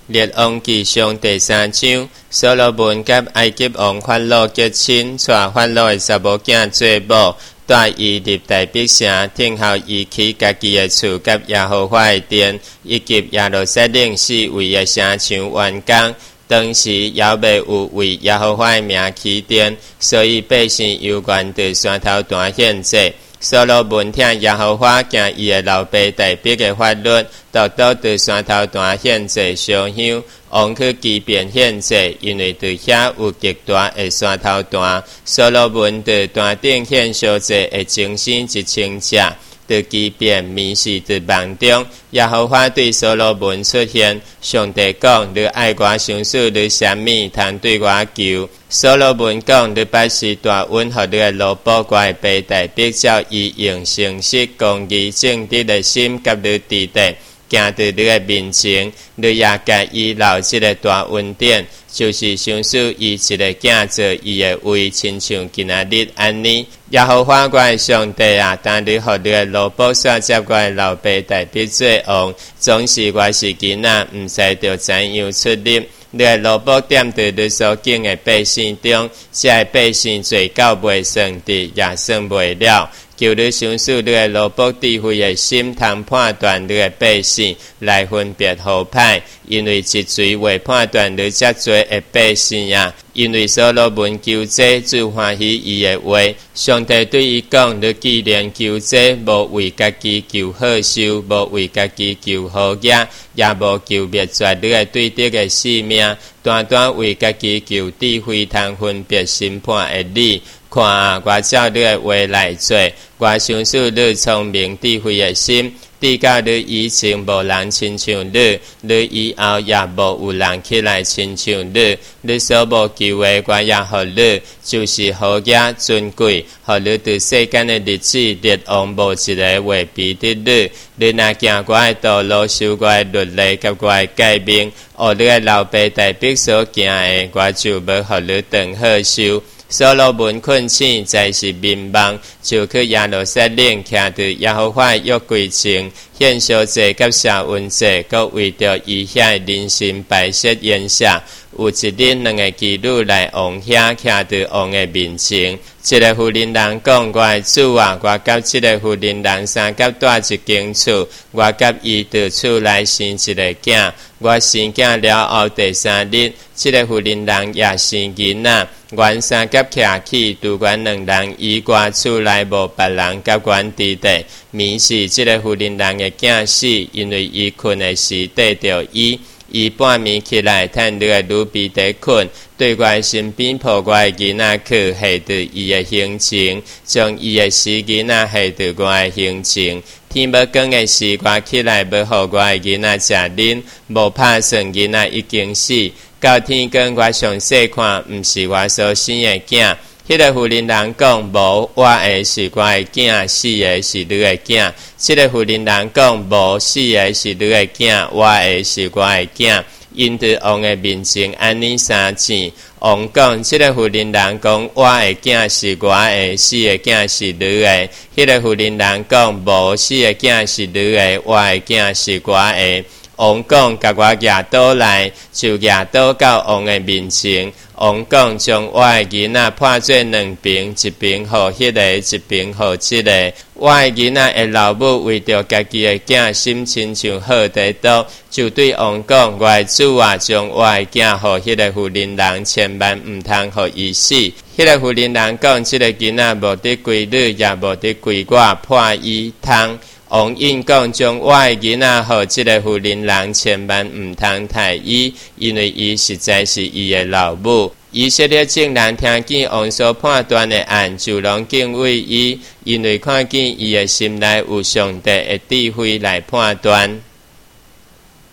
列王纪上第3章，所罗门甲埃及王法老结亲，娶法老的查某囝做某，带伊入大必城，听候伊起家己的厝，甲耶和华的殿，以及耶路撒冷4围的城墙完工。当时犹未有为耶和华的名起殿，所以百姓犹原伫山头断献祭。所罗门听耶和华行伊的老爸大必的法律，独独伫山头断献祭烧香，王去基遍献祭，因为伫遐有极大的山头断。所罗门伫断顶献烧祭的精神1000只。伫基遍迷失伫梦中，耶和华对所罗门出现，上帝讲：你爱我上使你啥物通对我求？所罗门讲：你把时大允予你的奴仆我的爸大必，照伊用诚实、公义、正直的心，甲你治地，行伫你的面前。你也甲伊留这个大恩典，就是上使伊一个囝做伊的位，亲像今仔日安尼。耶和华我的上帝啊，当你予你的奴仆煞接我的老爸大必做王，总是我是囡仔，毋知着怎样出入。你的奴仆踮伫你所敬的百姓中，这个百姓罪到未算的，也算袂了。求你上使你的奴仆智慧的心，通判断你的百姓，来分别好歹，因为一嘴未判断你遮多的百姓啊。因为所罗门求这，主欢喜伊的话。上帝对伊讲：你既然求这，无为家己求好受，无为家己求好业，也无求灭绝你的对得的性命，单单为家己求智慧，通分别审判的理。看啊，我照你的话来做，我相信你聪明智慧的心，直到你以前无人亲像你，你以后也无有人起来亲像你。你所无求的，我也予你，就是好业尊贵，予你对世间的日子，列王无一个会比得你。你若行我的道路，守我的律例，甲我的诫命，学你的老爸大必所行的，我就要予你当好受。所罗门困醒，在是眠梦，就去耶路撒冷，徛伫耶和华约柜前，献烧祭甲谢恩祭，佮为着伊遐人心白色颜色。有一日，2个妓女来王遐，徛伫王的面前。一个妇人人讲：我的主啊，我甲这个妇人人三甲住一间厝，我甲伊伫厝内生一个囝。我生囝了后第3日，这个妇人人也生囡仔。阮三甲徛起，拄阮2人以外，厝内无别人甲阮伫地。明是这个妇人人的囝死，因为伊困的时缀着伊。伊半暝起来，趁你的女婢在困，对我身边抱我的囡仔去，下伫伊的行程，将伊的死囡仔下伫我的行程。天要光的时，我起来要予我的囡仔食啉，无拍算囡仔已经死。到天光，我详细看，毋是我所生的囝。迄个妇人人讲：无，我的是我的囝，死的是你的囝。这个妇人人讲：无，死的是你的囝，我的是我的囝。因伫王的面前安尼3次。王讲：这个妇人人讲：我的囝是我的，死的囝是你的。迄个妇人人讲：无，死的囝是你的，我的囝是我的。王讲：甲我举刀来，就举刀到王的面前。王讲：将我的囡仔破做2边，一边予迄个，一边予这个。我的囡仔的老母为着家己的囝，心亲像好地刀，就对王讲：我的主啊，将我的囝予迄个妇人人，千万毋通予伊死。迄个妇人人讲：这个囡仔无得归你，也无得归我，破伊汤。王应讲：将我的囡仔予这个妇人人，千万毋通杀伊，因为伊实在是伊的老母。以色列众人听见王所判断的案，就拢敬畏伊，因为看见伊的心内有上帝的智慧来判断。